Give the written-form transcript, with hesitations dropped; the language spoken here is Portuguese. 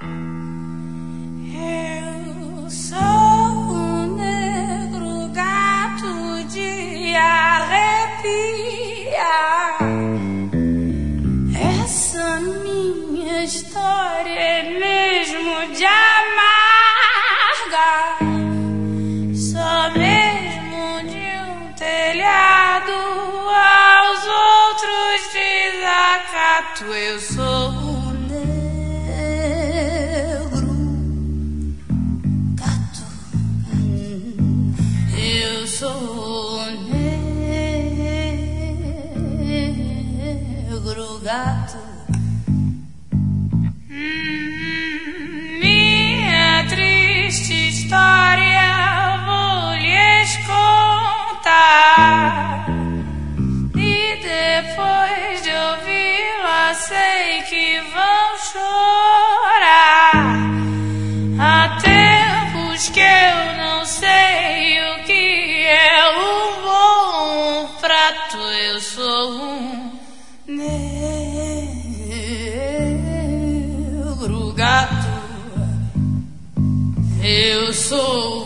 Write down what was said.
Eu sou um negro gato de arrepiar. Essa minha história é mesmo de amarga. Só mesmo de um telhado aos outros desacato. Eu sou um negro gato. Eu sou um negro gato. Minha triste história vou lhes contar. E depois de ouvi-la sei que vão chorar. Há tempos que eu não sei o que é um bom prato. Eu sou um negro gato. Eu sou